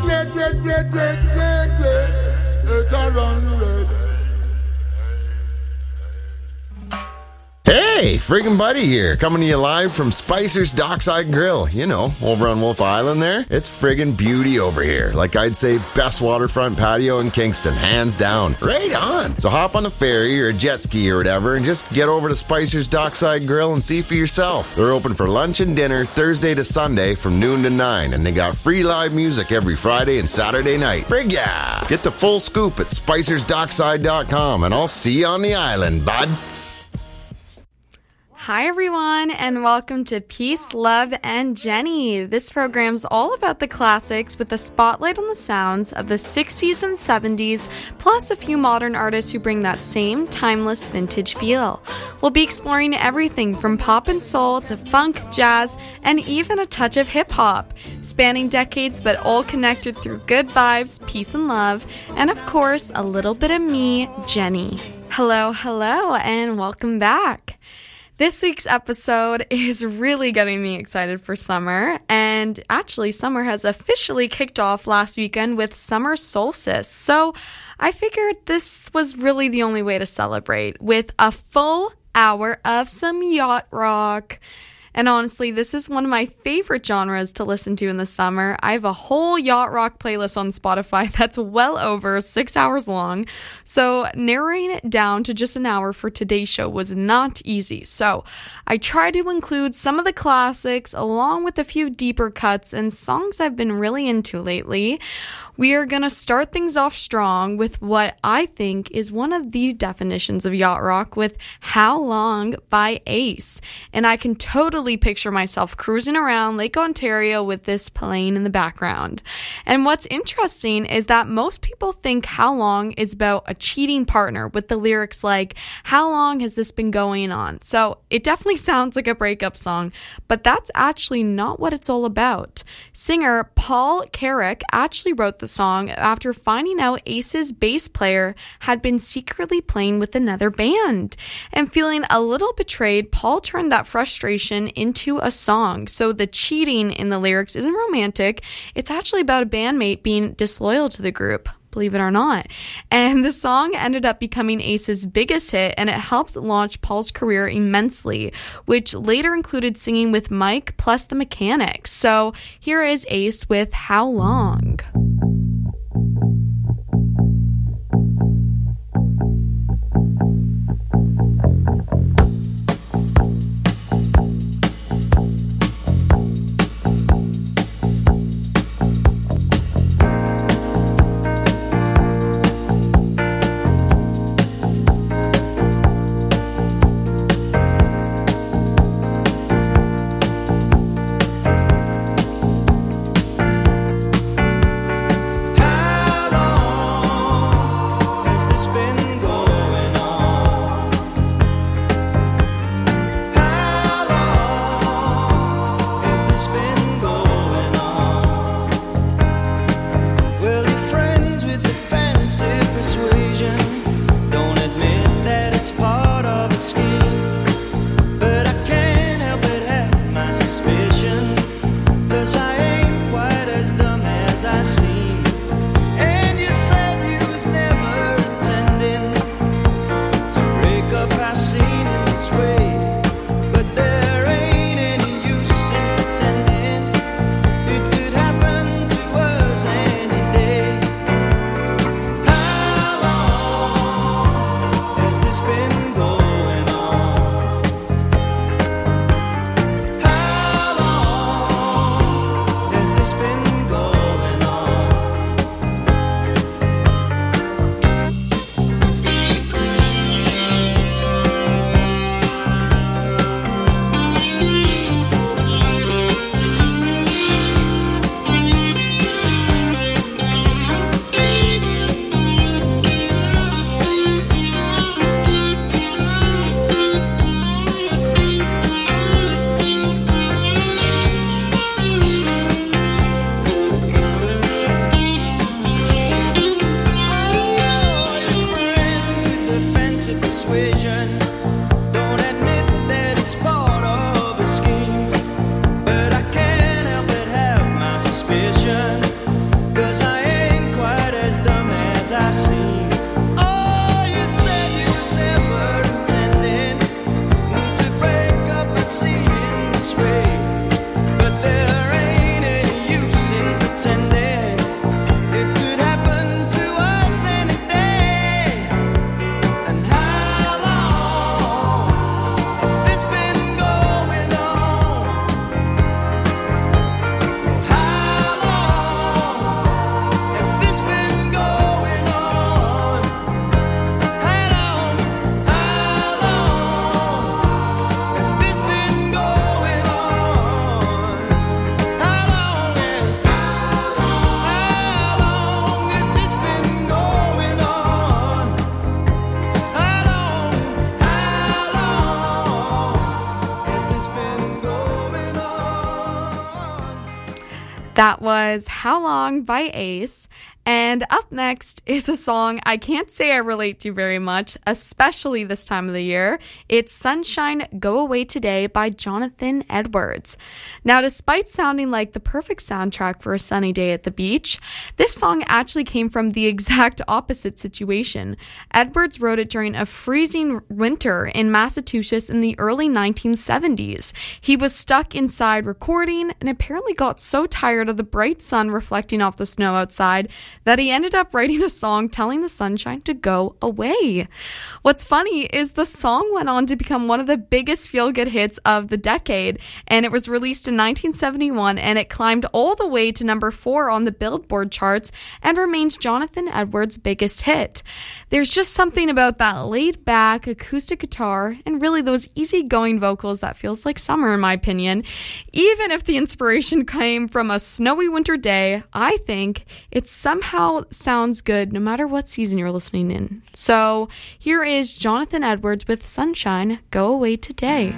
It's a run red. Hey, friggin' Buddy here, coming to you live from Spicer's Dockside Grill. You know, over on Wolf Island there. It's friggin' beauty over here. Like I'd say, best waterfront patio in Kingston, hands down. Right on! So hop on a ferry or a jet ski or whatever and just get over to Spicer's Dockside Grill and see for yourself. They're open for lunch and dinner Thursday to Sunday from noon to 9, and they got free live music every Friday and Saturday night. Frig yeah! Get the full scoop at spicersdockside.com, and I'll see you on the island, bud. Hi, everyone, and welcome to Peace, Love, and Jenny. This program's all about the classics with a spotlight on the sounds of the 60s and 70s, plus a few modern artists who bring that same timeless vintage feel. We'll be exploring everything from pop and soul to funk, jazz, and even a touch of hip-hop, spanning decades but all connected through good vibes, peace, and love, and of course, a little bit of me, Jenny. Hello, and welcome back. This week's episode is really getting me excited for summer, and actually summer has officially kicked off last weekend with summer solstice, so I figured this was really the only way to celebrate with a full hour of some yacht rock. And honestly, this is one of my favorite genres to listen to in the summer. I have a whole yacht rock playlist on Spotify that's well over 6 hours long. So narrowing it down to just an hour for today's show was not easy. So I tried to include some of the classics along with a few deeper cuts and songs I've been really into lately. We are going to start things off strong with what I think is one of the definitions of yacht rock with How Long by Ace. And I can totally picture myself cruising around Lake Ontario with this playing in the background. And what's interesting is that most people think How Long is about a cheating partner with the lyrics like, how long has this been going on? So it definitely sounds like a breakup song, but that's actually not what it's all about. Singer Paul Carrack actually wrote the song after finding out Ace's bass player had been secretly playing with another band. And feeling a little betrayed, Paul turned that frustration into a song. So the cheating in the lyrics isn't romantic. It's actually about a bandmate being disloyal to the group, believe it or not. And the song ended up becoming Ace's biggest hit, and it helped launch Paul's career immensely, which later included singing with Mike plus the Mechanics. So here is Ace with How Long. That was How Long by Ace. And up next is a song I can't say I relate to very much, especially this time of the year. It's Sunshine, Go Away Today by Jonathan Edwards. Now, despite sounding like the perfect soundtrack for a sunny day at the beach, this song actually came from the exact opposite situation. Edwards wrote it during a freezing winter in Massachusetts in the early 1970s. He was stuck inside recording and apparently got so tired of the bright sun reflecting off the snow outside that he ended up writing a song telling the sunshine to go away. What's funny is the song went on to become one of the biggest feel-good hits of the decade, and it was released in 1971, and it climbed all the way to number 4 on the Billboard charts and remains Jonathan Edwards' biggest hit. There's just something about that laid-back acoustic guitar and really those easygoing vocals that feels like summer, in my opinion. Even if the inspiration came from a snowy winter day, I think it somehow sounds good no matter what season you're listening in. So here is Jonathan Edwards with Sunshine, Go Away Today.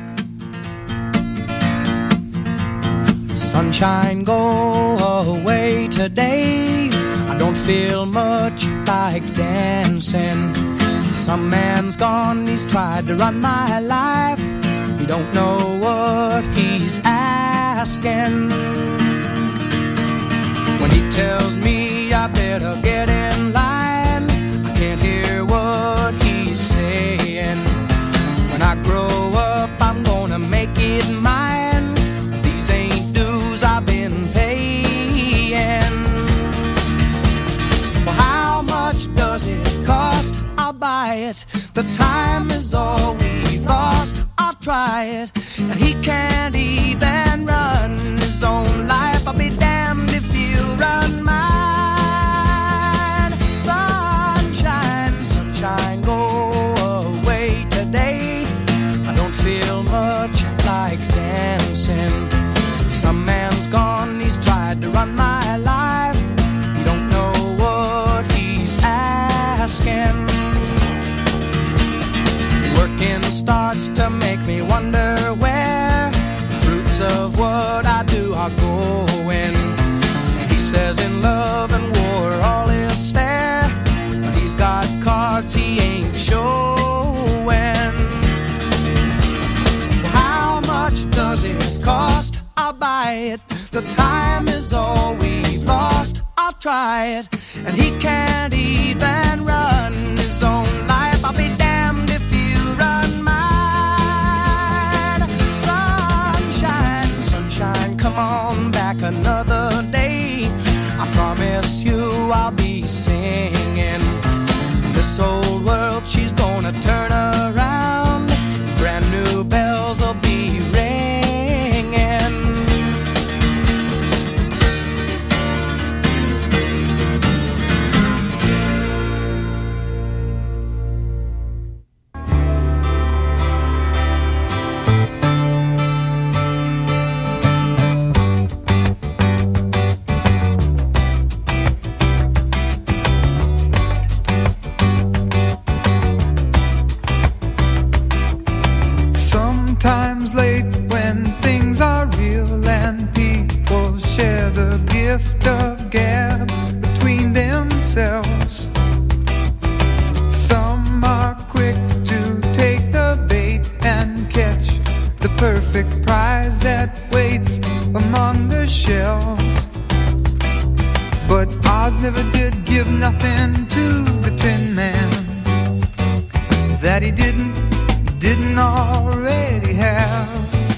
Sunshine, go away today. I don't feel much like dancing. Some man's gone, he's tried to run my life. He don't know what he's asking. When he tells me I better get in line, I can't hear what he's saying. When I grow up, I'm gonna make it mine. These ain't dues I've been paying. Well, how much does it cost? I'll buy it. The time is all we've lost. I'll try it. And he can't even run his own life. I'll be damned if he'll run mine. Sunshine, sunshine, go away today. I don't feel much like dancing. Some man's gone, he's tried to run my life. You don't know what he's asking. Working starts to make me wonder where the fruits of what I do are going. He says in love and war all is fair, but he's got cards he ain't showing. How much does it cost? I'll buy it. The time is all we've lost. I'll try it. And he can't even run his own life. I'll be damned if he'll run mine. Sunshine, sunshine, come on back another day. I promise you I'll be singing. This old world, she's gonna turn around. Brand new bells will be ringing. Of gab between themselves. Some are quick to take the bait and catch the perfect prize that waits among the shells. But Oz never did give nothing to the Tin Man that he didn't already have.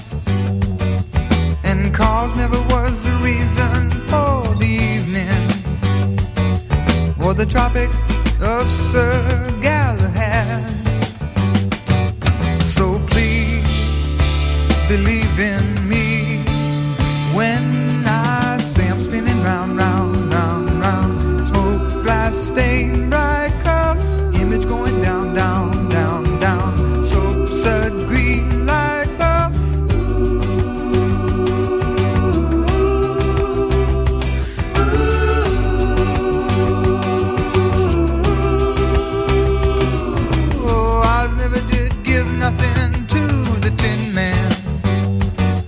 And cause never was the reason for the evening or the Tropic of Sir Galahad. So please believe in me when I say I'm spinning round, round, round, round. Smoke, glass, stain, bright curl, image going down, down, down, down. Soap, sud, green, light pearl. Nothing to the Tin Man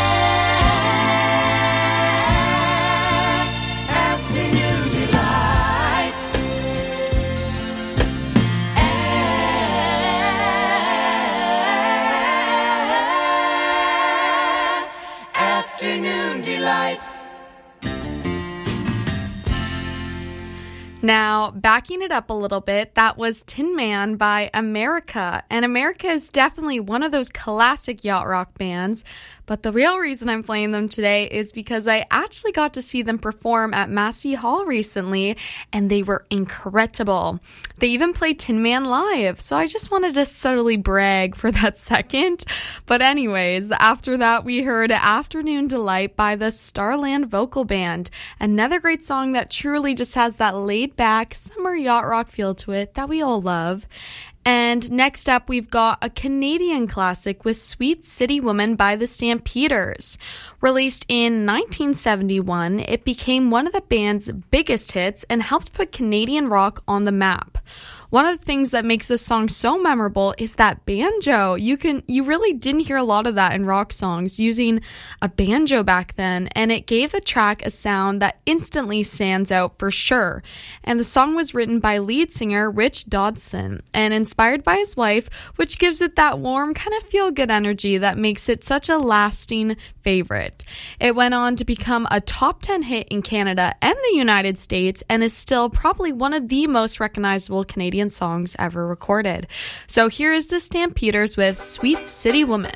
Now, backing it up a little bit, that was Tin Man by America. And America is definitely one of those classic yacht rock bands. But the real reason I'm playing them today is because I actually got to see them perform at Massey Hall recently, and they were incredible. They even played Tin Man live, so I just wanted to subtly brag for that second. But anyways, after that we heard Afternoon Delight by the Starland Vocal Band, another great song that truly just has that laid-back summer yacht rock feel to it that we all love. And next up, we've got a Canadian classic with Sweet City Woman by the Stampeders. Released in 1971, it became one of the band's biggest hits and helped put Canadian rock on the map. One of the things that makes this song so memorable is that banjo. You really didn't hear a lot of that in rock songs, using a banjo back then, and it gave the track a sound that instantly stands out for sure. And the song was written by lead singer Rich Dodson and inspired by his wife, which gives it that warm kind of feel-good energy that makes it such a lasting favorite. It went on to become a top 10 hit in Canada and the United States, and is still probably one of the most recognizable Canadian songs ever recorded. So here is the Stampeders with Sweet City Woman.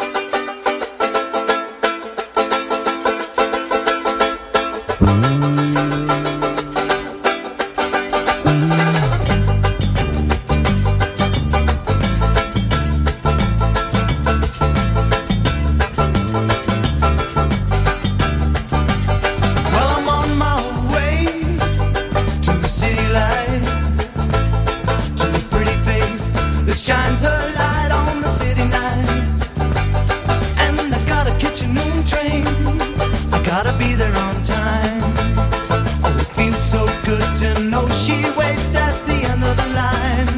Shines her light on the city nights. And I gotta catch a noon train, I gotta be there on time. Oh, it feels so good to know she waits at the end of the line.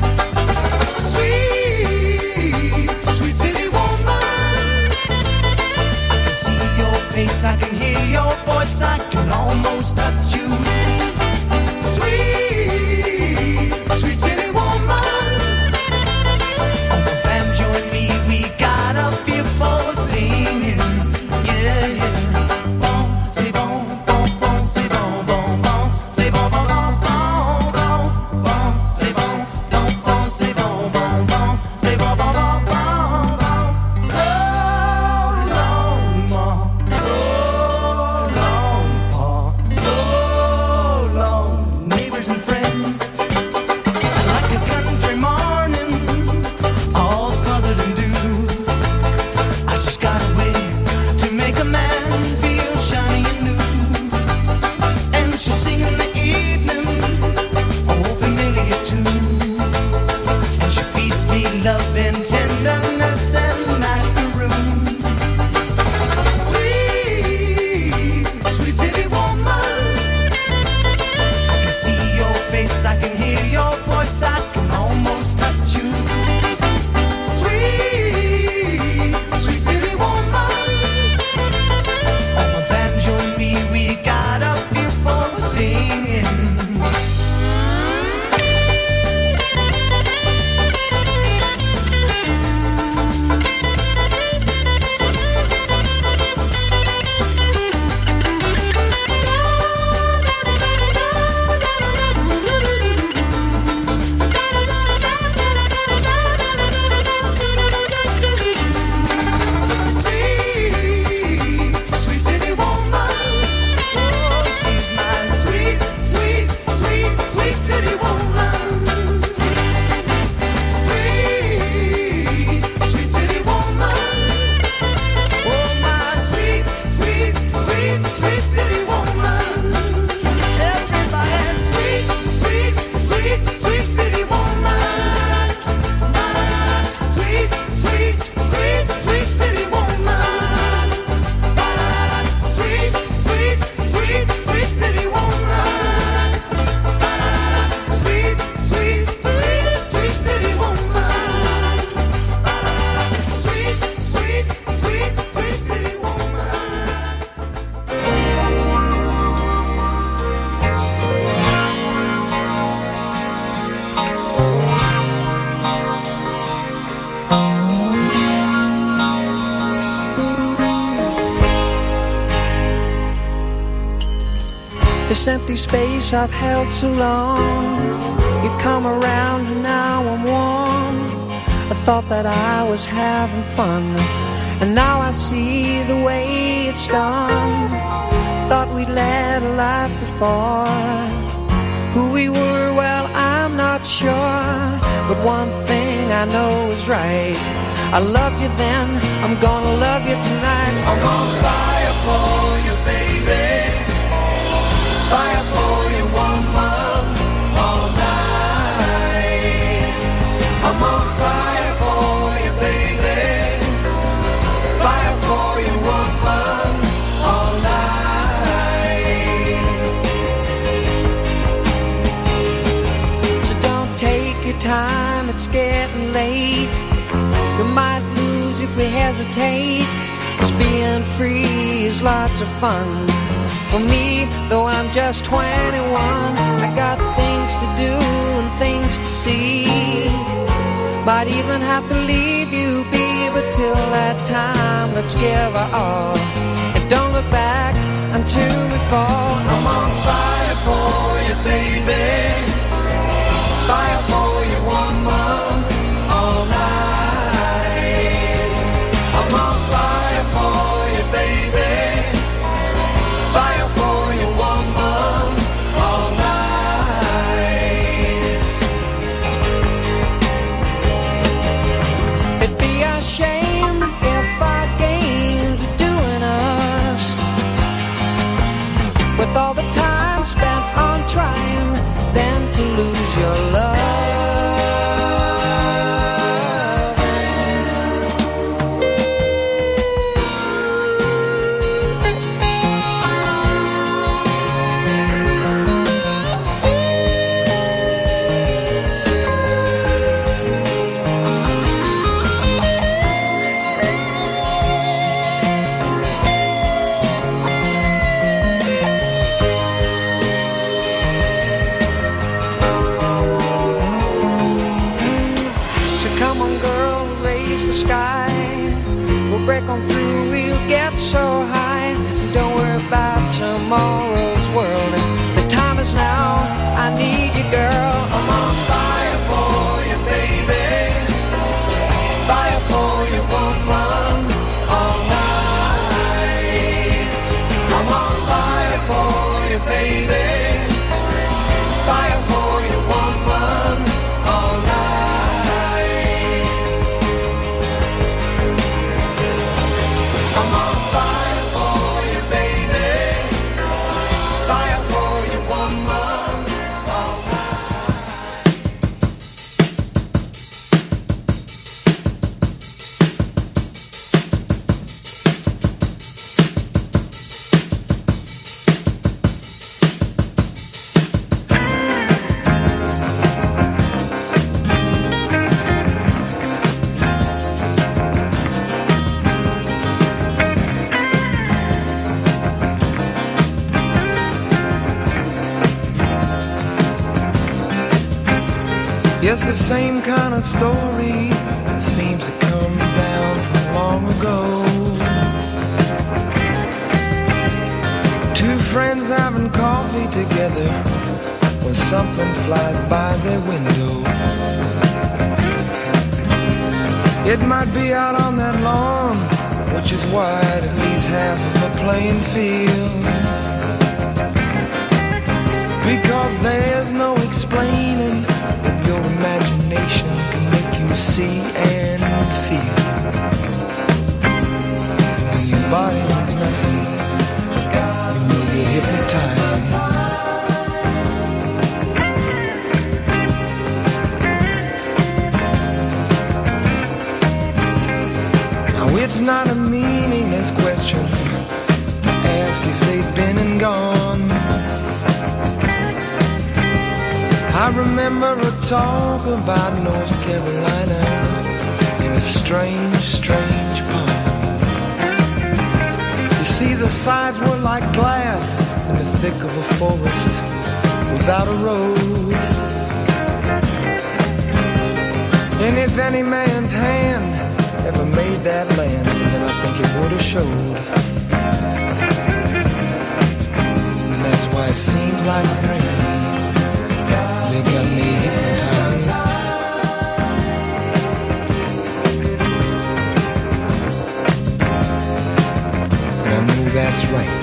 Sweet, sweet city woman, I can see your face, I can hear your voice, I can almost touch you. Sweet, sweet city woman, so long, This empty space I've held so long. You come around and now I'm warm. I thought that I was having fun, and now I see the way it's done. Thought we'd led a life before. Who we were, well, I'm not sure. But one thing I know is right. I loved you then, I'm gonna love you tonight. I'm on fire for you, baby. Fire for you, woman, all night. I'm on fire for you, baby. Fire for you, woman, all night. So don't take your time, it's getting late. We might lose if we hesitate. 'Cause being free is lots of fun. For me, though I'm just 21, I got things to do and things to see. Might even have to leave you be, but till that time, let's give our all. And don't look back until we fall. I'm on fire for you, baby. Fire for you, woman, all night. I'm on fire for you, baby. Fire for you, woman, all night. It'd be a shame if our games were doing us, with all the time spent on trying, then to lose your love. Break on through, we'll get so high. Don't worry about tomorrow's world. The time is now, I need you, girl. I'm on fire for you, baby. Fire for you, woman, all night. I'm on fire for you, baby. Fire for you, woman, all night. I'm on fire for you, baby. Fire for you, woman, all Yes, the same kind of story seems to come down from long ago. Two friends having coffee together when something flies by their window. It might be out on that lawn, which is wide, at least half of a playing field. Because there's no explaining what your imagination can make you see and feel. And your body needs nothing, you know you're hypnotized. Now it's not a meaningless question to ask if they've been and gone. I remember a talk about North Carolina in a strange, strange poem. You see, the sides were like glass in the thick of a forest without a road. And if any man's hand ever made that land, then I think it would have showed. And that's why it seems that's right.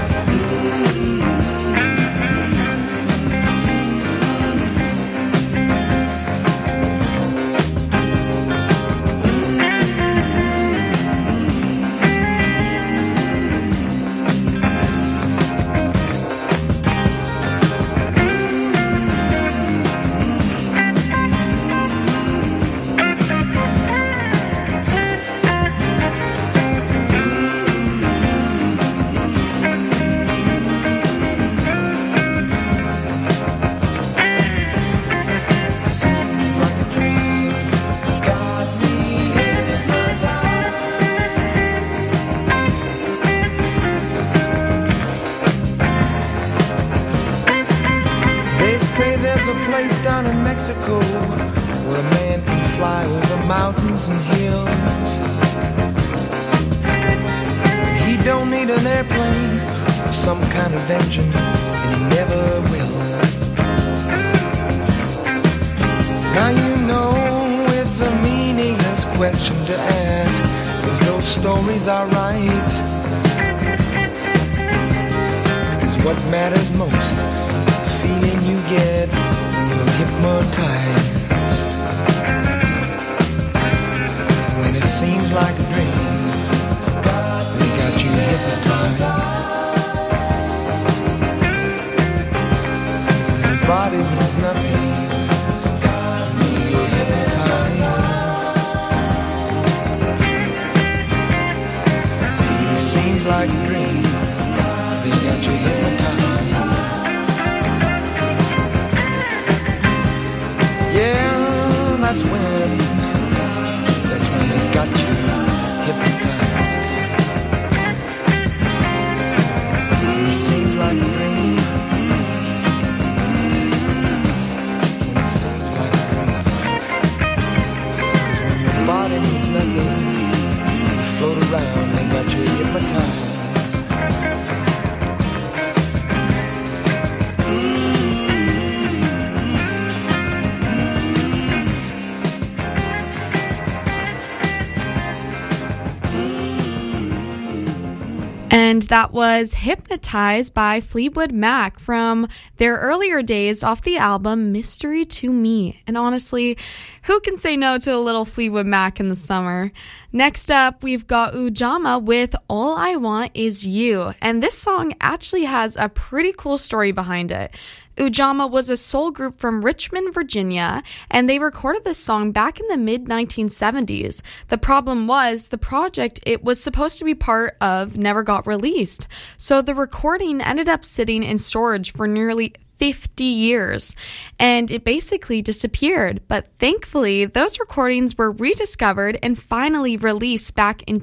And that was Hypnotized by Fleetwood Mac from their earlier days off the album Mystery to Me. And honestly, who can say no to a little Fleetwood Mac in the summer? Next up, we've got Ujamaa with All I Want Is You. And this song actually has a pretty cool story behind it. Ujamaa was a soul group from Richmond, Virginia, and they recorded this song back in the mid-1970s. The problem was the project it was supposed to be part of never got released. So the recording ended up sitting in storage for nearly 50 years, and it basically disappeared. But thankfully, those recordings were rediscovered and finally released back in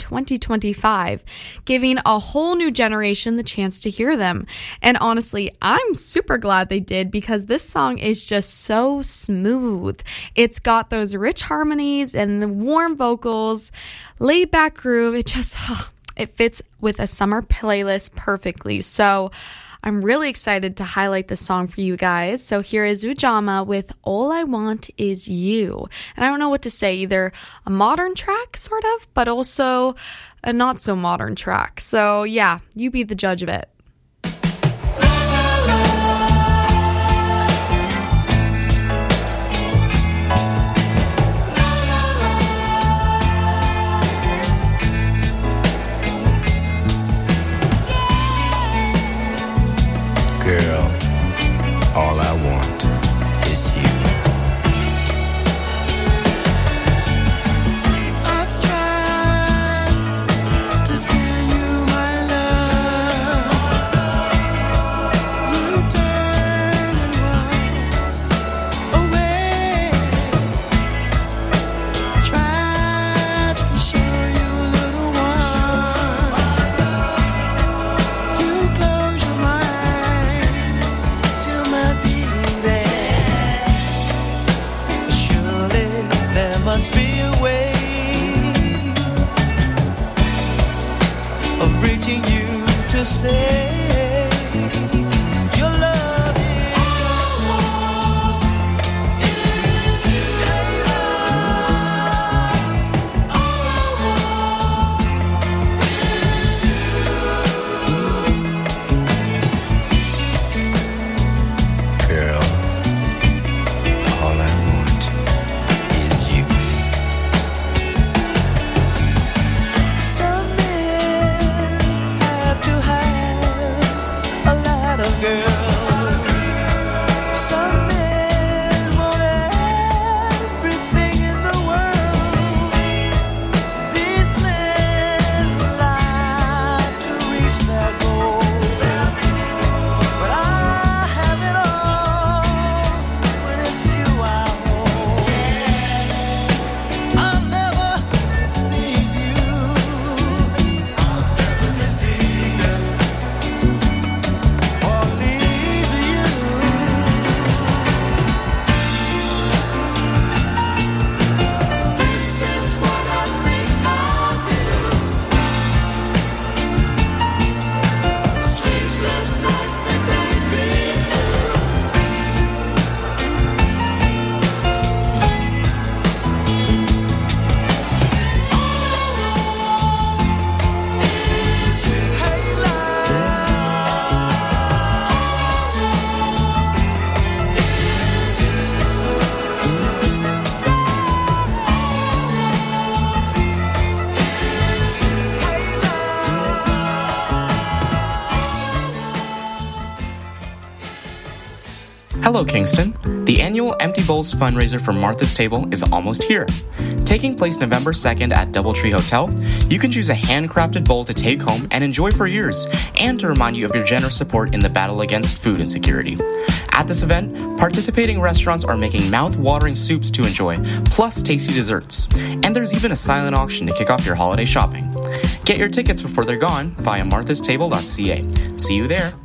2025, giving a whole new generation the chance to hear them. And honestly, I'm super glad they did, because this song is just so smooth. It's got those rich harmonies and the warm vocals, laid back groove. It just, it fits with a summer playlist perfectly. So I'm really excited to highlight this song for you guys. So here is Ujamaa with All I Want Is You. And I don't know what to say, either a modern track, sort of, but also a not so modern track. So yeah, you be the judge of it. Girl, all I want is you. I've tried to tell you my love. You turn and run away. Tried to show you a little one. You close your mind to my being there. Surely there must be a way of reaching you to say your love is you. All I want is you. Hello, Kingston. The annual Empty Bowls fundraiser for Martha's Table is almost here. Taking place November 2nd at Doubletree Hotel, you can choose a handcrafted bowl to take home and enjoy for years, and to remind you of your generous support in the battle against food insecurity. At this event, participating restaurants are making mouth-watering soups to enjoy, plus tasty desserts. And there's even a silent auction to kick off your holiday shopping. Get your tickets before they're gone via marthastable.ca. See you there.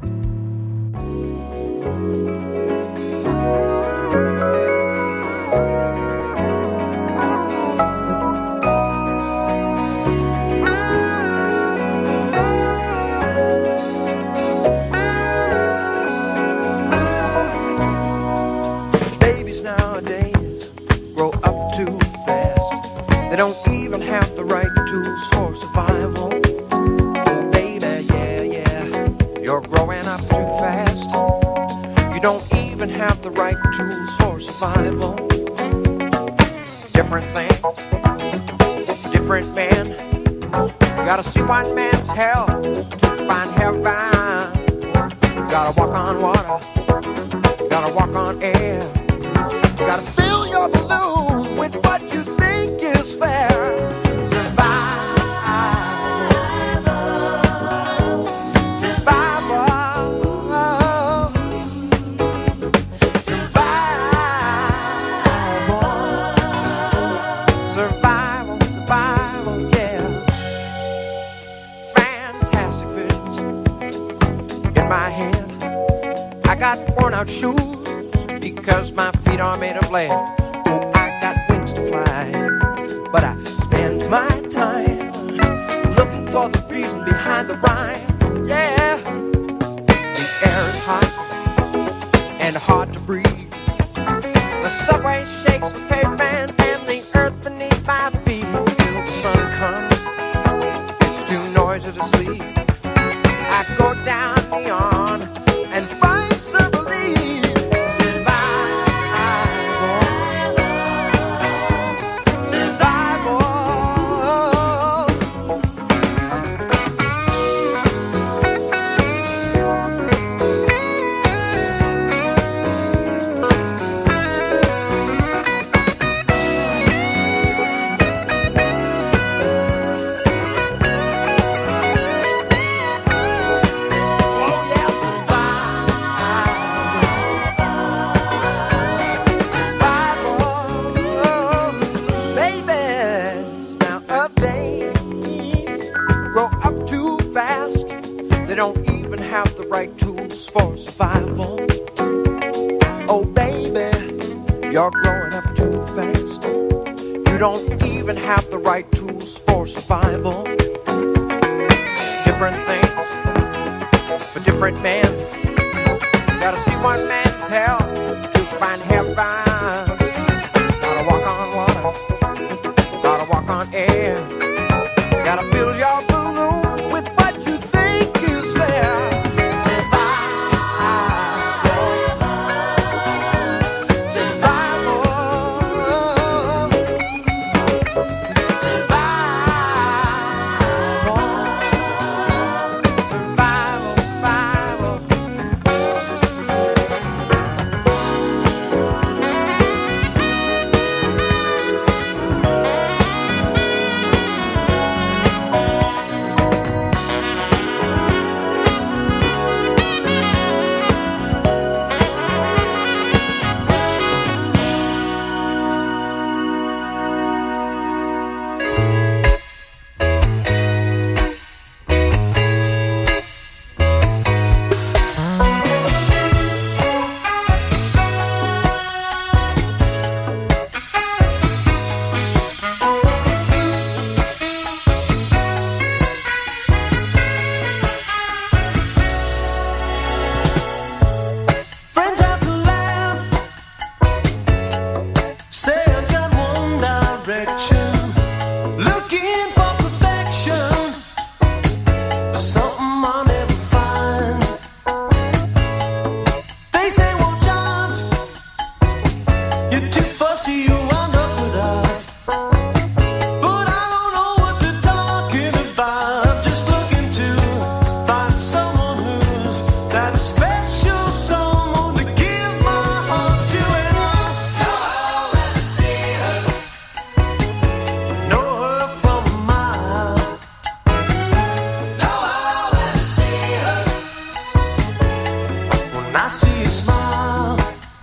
when I see you smile.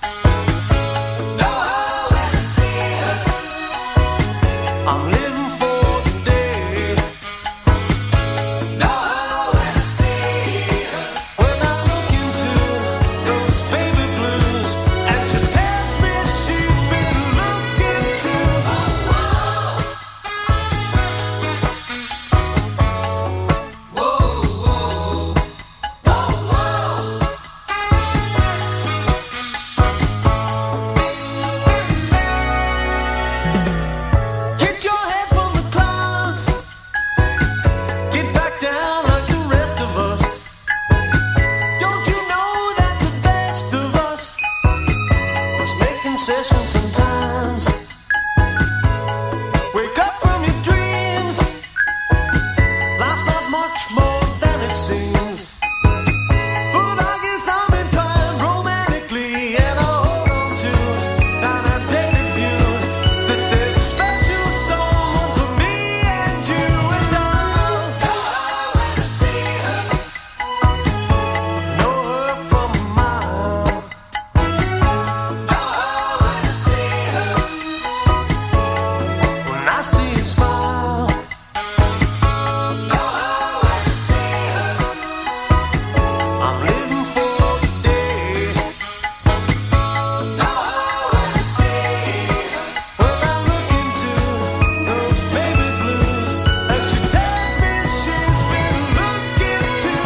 Oh, when I see you, I'm living for the day. Oh, when I see you, when I look into those baby blues, and she tells me she's been looking too. Get your head from the clouds, get back down like the rest of us. Don't you know that the best of us must make concessions sometimes? Wake up from your dreams, life's not much more than it seems. But I guess I'm inclined romantically, and I hold on to that outdated view that there's a special someone for me and you, and I'll when I see her, know her from a mile. When I see her, when I see her smile. When I see her, I'm living for the day. When I see her, when I look into those baby blues, and she tells me she's been looking too.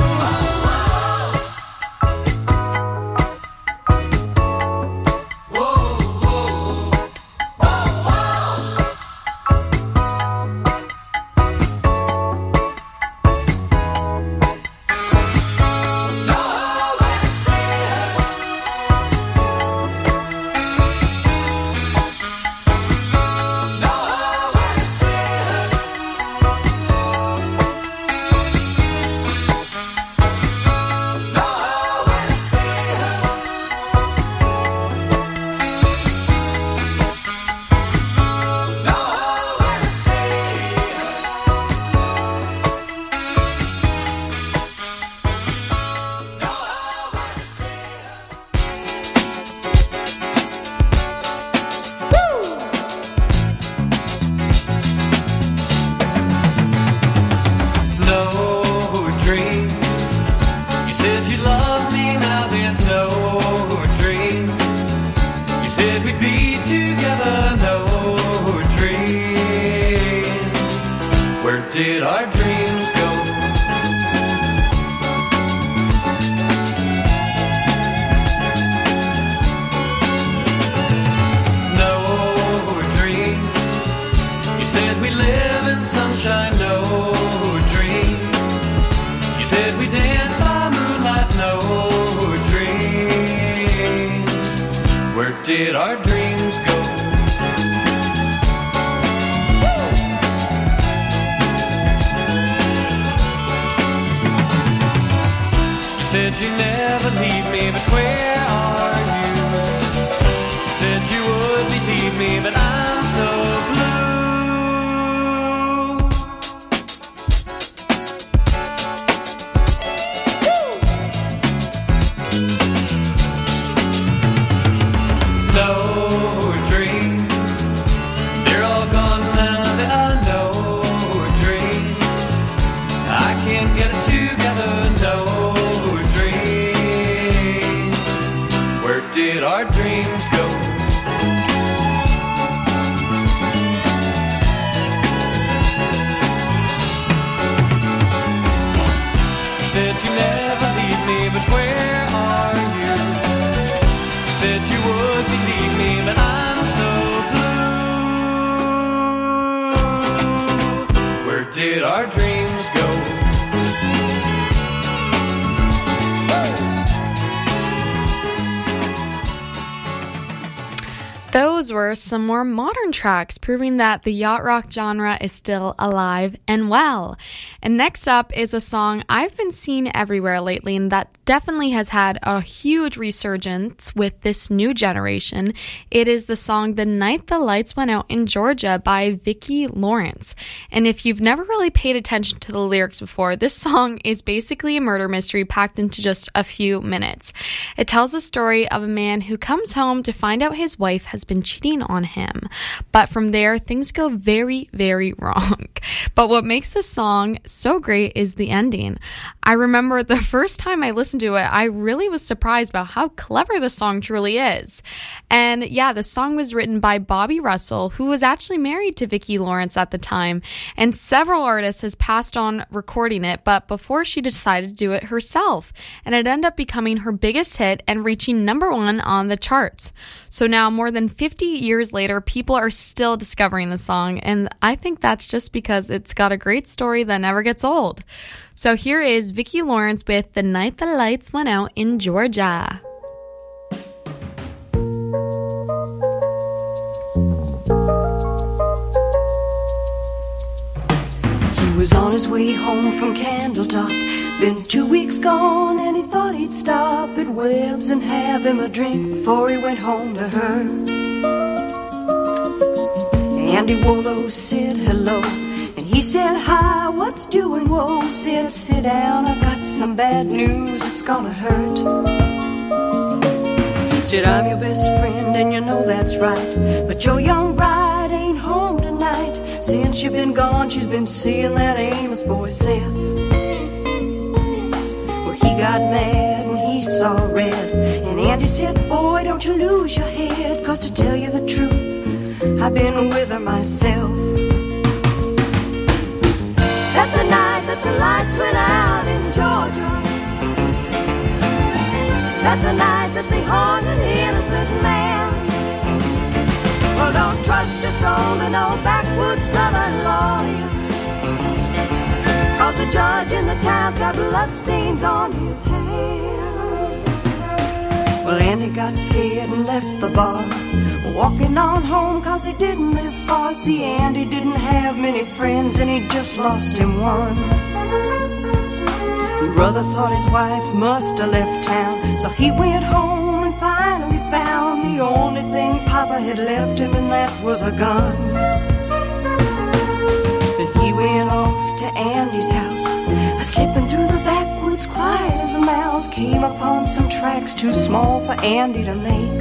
No dreams. You said you loved me, now there's no dreams. You said we'd be together, no dreams. Where did our dreams go? No dreams. You said we live in sunshine, no dreams. You said we dance by moonlight, no dreams. Where did our dreams go? You said you'd never leave me, but where are you? You said you would believe me, but I'm so blue. No dreams, they're all gone now, there are no dreams. I can't get it together, no dreams. Where did our dreams go? You said you never leave me, but where are you? You said you would believe me, but I'm so blue. Where did our dreams go? Those those were some more modern tracks, proving that the yacht rock genre is still alive and well. And next up is a song I've been seeing everywhere lately, and that definitely has had a huge resurgence with this new generation. It is the song The Night the Lights Went Out in Georgia by Vicki Lawrence. And if you've never really paid attention to the lyrics before, this song is basically a murder mystery packed into just a few minutes. It tells the story of a man who comes home to find out his wife has been cheating on him. But from there, things go very, very wrong. But what makes this song so great is the ending. I remember the first time I listened to it, I really was surprised about how clever the song truly is. And yeah, the song was written by Bobby Russell, who was actually married to Vicki Lawrence at the time, and several artists has passed on recording it, but before she decided to do it herself, and it ended up becoming her biggest hit and reaching #1 on the charts. So now, more than 50 years later, people are still discovering the song, and I think that's just because it's got a great story that never gets old. So here is Vicki Lawrence with The Night the Lights Went Out in Georgia. He was on his way home from Candletop, been 2 weeks gone, and he thought he'd stop at Webb's and have him a drink before he went home to her. Andy Wollo said hello, and he said hi, what's doing? Whoa, said sit down, I got some bad news, it's gonna hurt. Said I'm your best friend and you know that's right, but your young bride ain't home tonight. Since you've been gone, she's been seeing that Amos boy Seth. Well, he got mad and he saw red, and Andy said, boy, don't you lose your head, 'cause to tell you the truth, I've been with her myself. That's the night that the lights went out in Georgia. That's the night that they hung an innocent man. Well, don't trust your soul to no backwoods southern lawyer, 'cause the judge in the town's got bloodstains on his hands. Well, Andy got scared and left the bar, walking on home 'cause he didn't live far. See, Andy didn't have many friends and he just lost him one. Brother thought his wife must have left town, so he went home and finally found the only thing Papa had left him, and that was a gun. Then he went off to Andy's house, slipping through the backwoods quiet as a mouse. Came upon some tracks too small for Andy to make.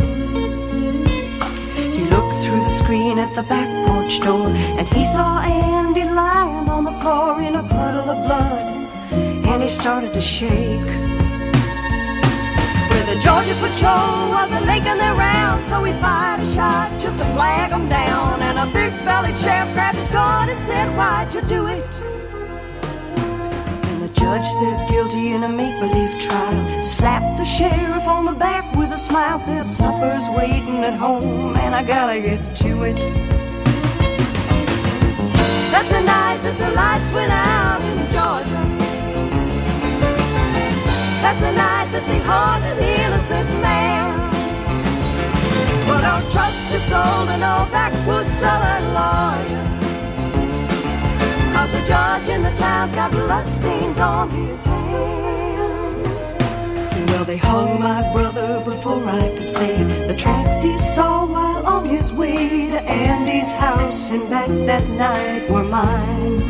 He looked through the screen at the back porch door, and he saw Andy lying on the floor in a puddle of blood, and he started to shake. Well, the Georgia Patrol wasn't making their rounds, so he fired a shot just to flag them down. And a big-bellied sheriff grabbed his gun and said, why'd you do it? And the judge said guilty in a make-believe trial, slapped the sheriff on the back with a smile, said supper's waiting at home and I gotta get to it. That's the night that the lights went out in Georgia. That's the night that they hung an innocent man. Well, don't trust your soul to no backwoods southern lawyer, 'cause the judge in the town's got bloodstains on his hands. Well, they hung my brother before I could say the tracks he saw while on his way to Andy's house and back that night were mine.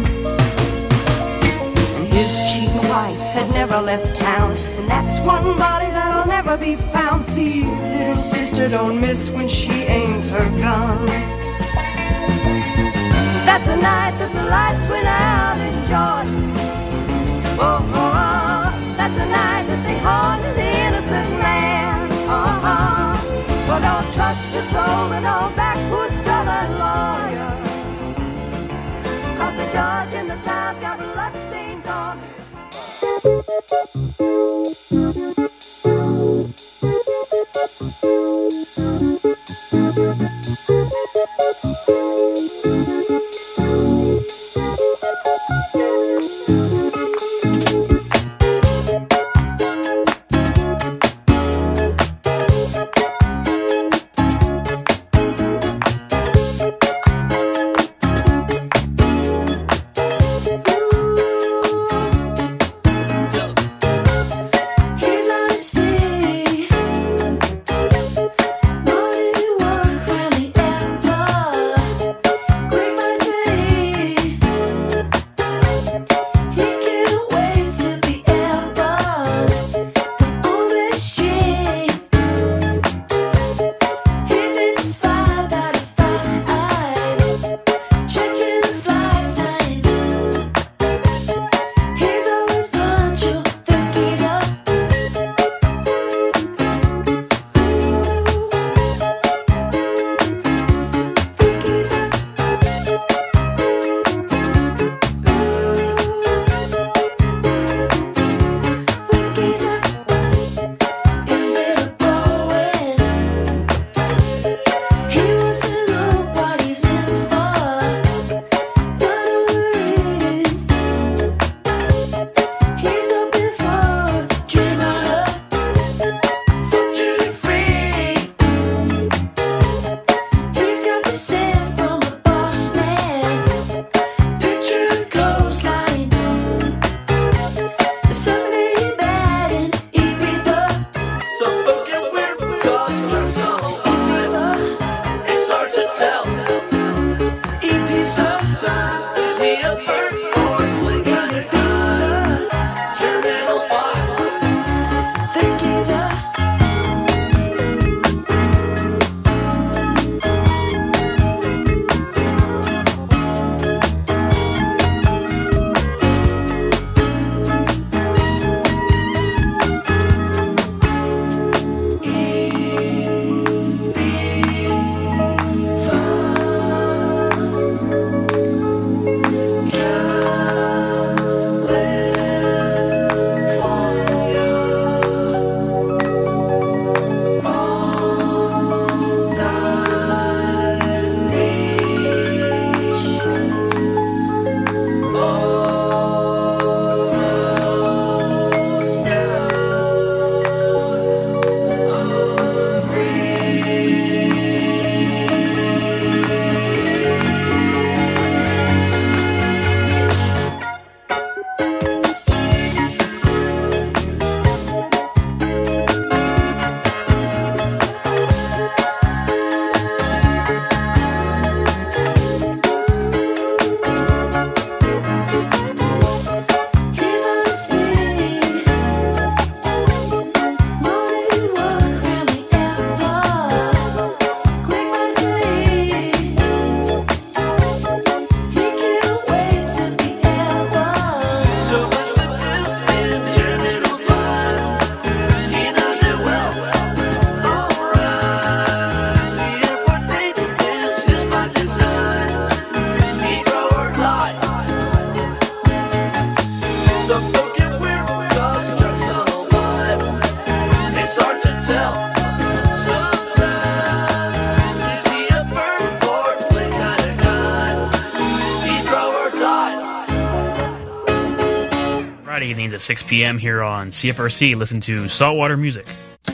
His cheating wife had never left town, and that's one body that'll never be found. See, little sister don't miss when she aims her gun. That's the night that the lights went out in Georgia. Oh, oh, oh. That's the night that they hung an innocent man. Oh, oh. Well, don't trust your soul to no backwoods southern lawyer, 'cause the judge in the town's got bloodstains on his Friday evenings at 6 p.m. here on CFRC. Listen to Saltwater Music.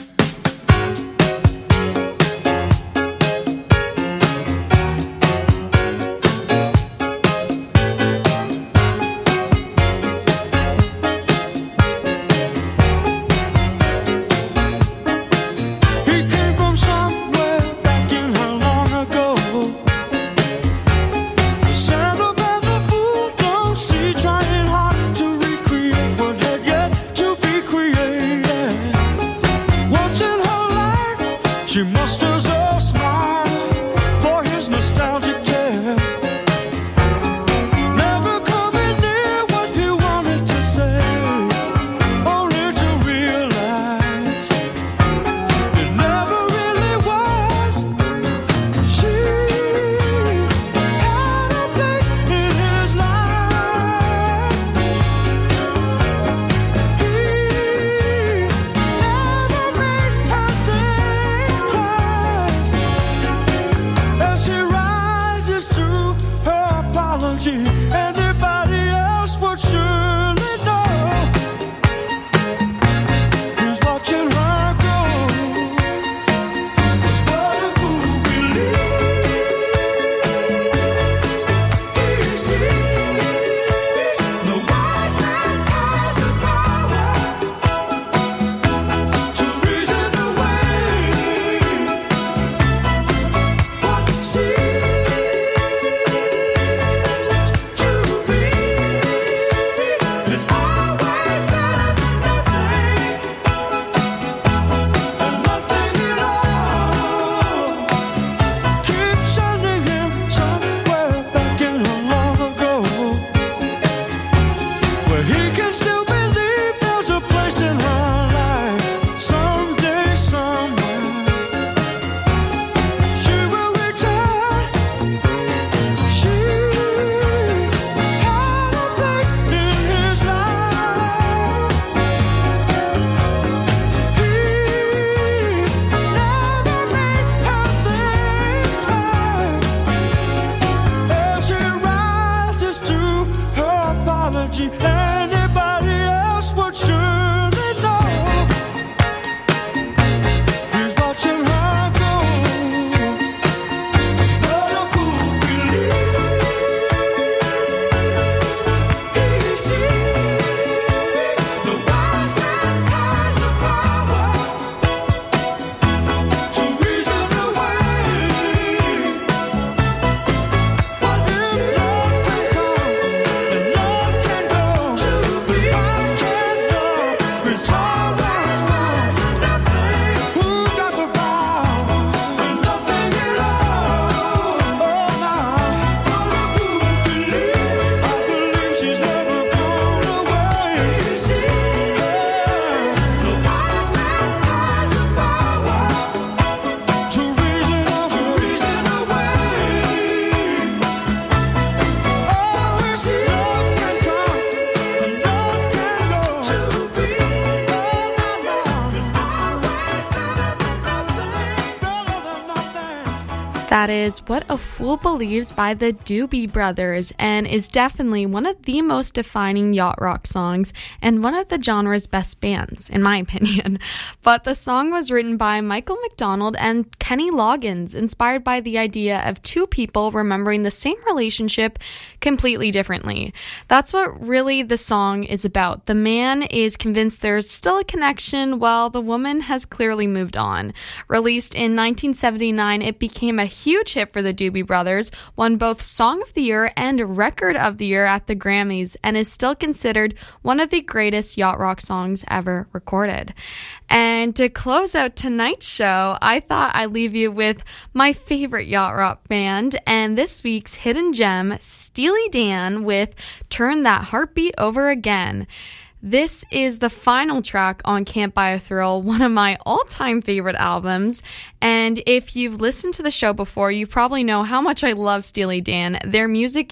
That is What a Fool Believes by the Doobie Brothers, and is definitely one of the most defining yacht rock songs and one of the genre's best bands, in my opinion. But the song was written by Michael McDonald and Kenny Loggins, inspired by the idea of two people remembering the same relationship completely differently. That's what really the song is about. The man is convinced there's still a connection while the woman has clearly moved on. Released in 1979, it became a huge hit for the Doobie Brothers, won both Song of the Year and Record of the Year at the Grammys, and is still considered one of the greatest yacht rock songs ever recorded. And to close out tonight's show, I thought I'd leave you with my favorite yacht rock band and this week's hidden gem, Steely Dan with Turn That Heartbeat Over Again. This is the final track on Can't Buy a Thrill, one of my all-time favorite albums. And if you've listened to the show before, you probably know how much I love Steely Dan. Their music is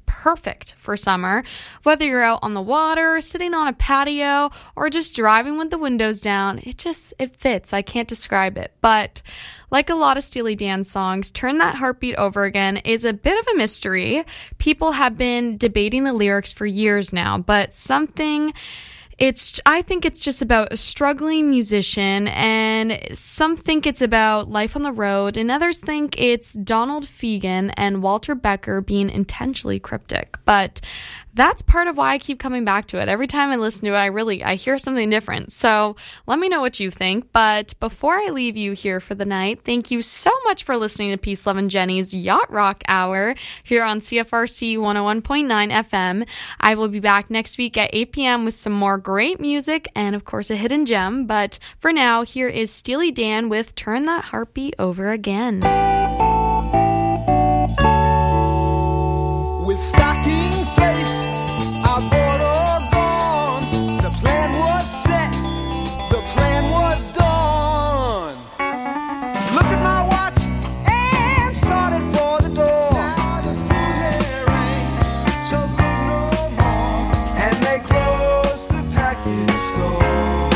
perfect for summer. Whether you're out on the water, sitting on a patio, or just driving with the windows down, it fits. I can't describe it. But like a lot of Steely Dan songs, Turn That Heartbeat Over Again is a bit of a mystery. People have been debating the lyrics for years now, but I think it's just about a struggling musician, and some think it's about life on the road, and others think it's Donald Fagen and Walter Becker being intentionally cryptic. But that's part of why I keep coming back to it. Every time I listen to it, I hear something different. So let me know what you think. But before I leave you here for the night, thank you so much for listening to Peace, Love, and Jenny's Yacht Rock Hour here on CFRC 101.9 FM. I will be back next week at 8 p.m. with some more great music and, of course, a hidden gem. But for now, here is Steely Dan with Turn That Heartbeat Over Again. With stocking face, I bought all gone. The plan was set, the plan was done. Looked at my watch and started for the door. Now the food here ain't so good no more, and they closed the package store.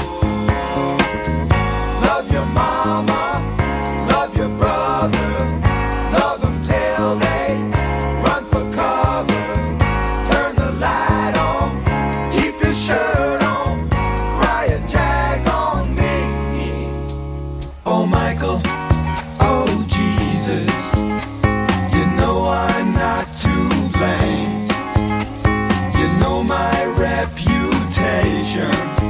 Love your mama, love your brother, love them till they run for cover. Turn the light on, keep your shirt on, cry a jag on me. Oh Michael, oh Jesus, you know I'm not to blame. You know my reputation.